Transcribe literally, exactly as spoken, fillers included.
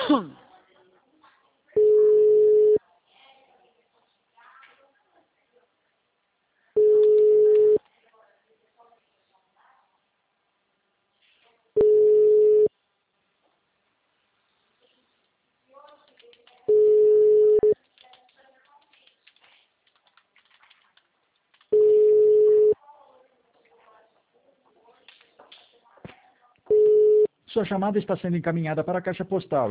Sua chamada está sendo encaminhada para a caixa postal.